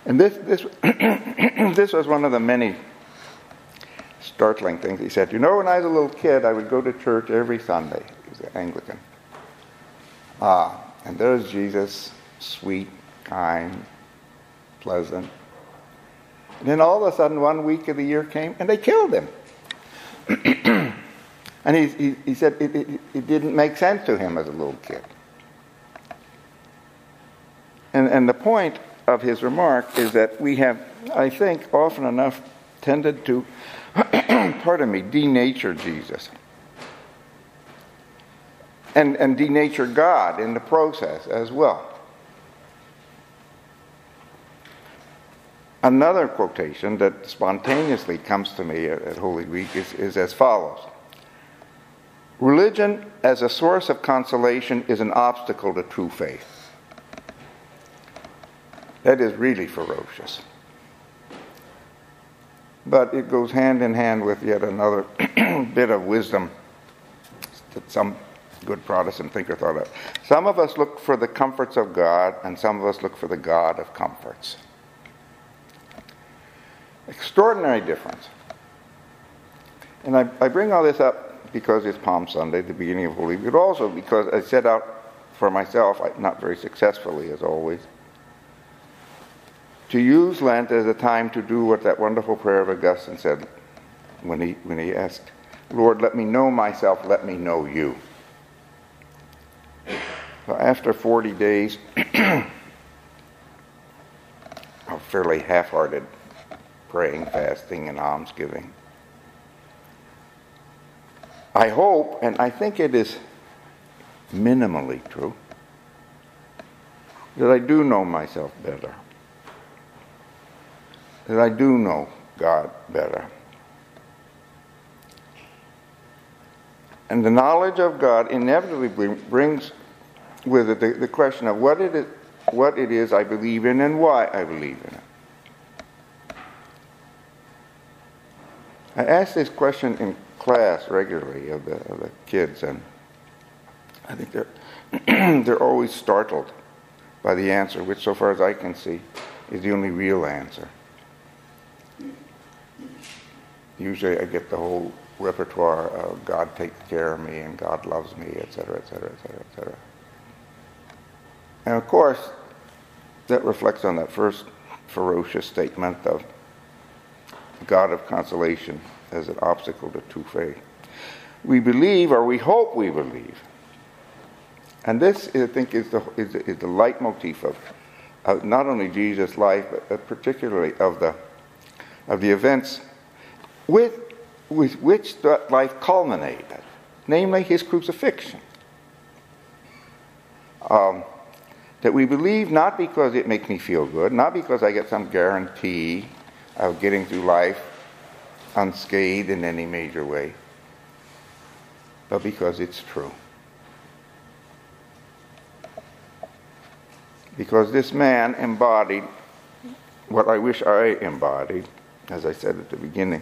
And this this was one of the many startling things. He said, when I was a little kid, I would go to church every Sunday. He was an Anglican. And there's Jesus, sweet, kind, pleasant. And then all of a sudden, 1 week of the year came, and they killed him. And he said it didn't make sense to him as a little kid. And the point of his remark is that we have, I think, often enough tended to, denature Jesus. And denature God in the process as well. Another quotation that spontaneously comes to me at Holy Week is as follows. Religion as a source of consolation is an obstacle to true faith. That is really ferocious. But it goes hand in hand with yet another bit of wisdom that some good Protestant thinker thought of. Some of us look for the comforts of God, and some of us look for the God of comforts. Extraordinary difference. And I bring all this up because it's Palm Sunday, the beginning of Holy Week, but also because I set out for myself, not very successfully as always, to use Lent as a time to do what that wonderful prayer of Augustine said when he asked, Lord, let me know myself, let me know you. So after 40 days of fairly half-hearted praying, fasting, and almsgiving, I hope, and I think it is minimally true, that I do know myself better. That I do know God better. And the knowledge of God inevitably brings with it the question of what it is I believe in and why I believe in it. I ask this question in class regularly of the kids, and I think they're always startled by the answer, which so far as I can see is the only real answer. Usually I get the whole repertoire of God takes care of me and God loves me, etc., etc., etc., etc. And of course, that reflects on that first ferocious statement of God of consolation as an obstacle to true faith. We believe, or we hope we believe. And this, I think, is the leitmotif of not only Jesus' life, but particularly of the events with which that life culminated, namely his crucifixion. That we believe not because it makes me feel good, not because I get some guarantee of getting through life unscathed in any major way, but because it's true. Because this man embodied what I wish I embodied, as I said at the beginning.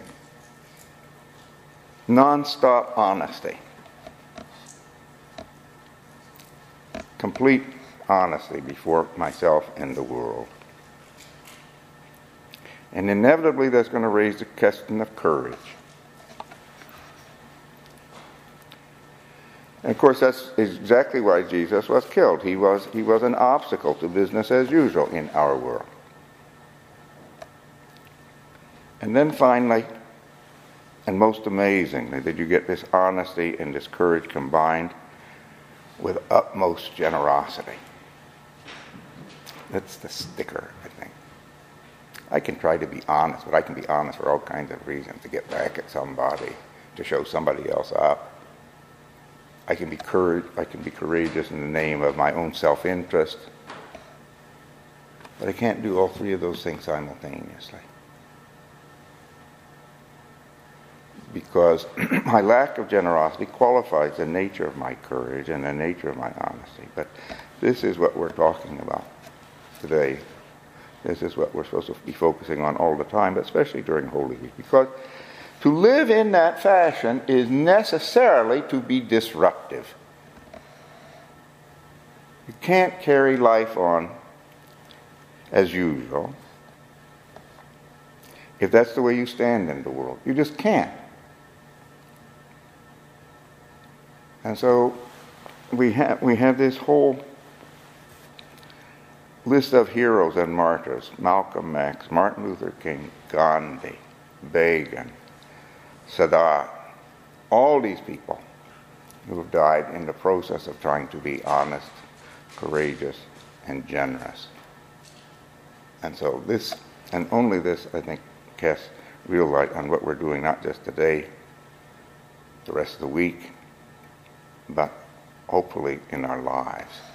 Non-stop honesty. Complete honesty before myself and the world. And inevitably that's going to raise the question of courage. And of course that's exactly why Jesus was killed. He was an obstacle to business as usual in our world. And then finally, and most amazingly, that you get this honesty and this courage combined with utmost generosity. That's the sticker, I think. I can try to be honest, but I can be honest for all kinds of reasons, to get back at somebody, to show somebody else up. I can be courageous in the name of my own self-interest. But I can't do all three of those things simultaneously. Because my lack of generosity qualifies the nature of my courage and the nature of my honesty. But this is what we're talking about today. This is what we're supposed to be focusing on all the time, but especially during Holy Week. Because to live in that fashion is necessarily to be disruptive. You can't carry life on as usual if that's the way you stand in the world. You just can't. And so we have this whole list of heroes and martyrs: Malcolm X, Martin Luther King, Gandhi, Begin, Sadat, all these people who have died in the process of trying to be honest, courageous, and generous. And so this, and only this, I think, casts real light on what we're doing, not just today, the rest of the week, but hopefully in our lives.